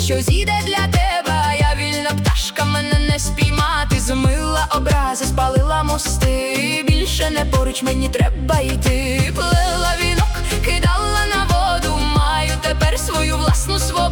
що зійде для тебе, а я вільна пташка, мене не спіймати. Змила образи, спалила мости, більше не поруч, мені треба йти. Плела вінок, кидала на воду, маю тепер свою власну свободу.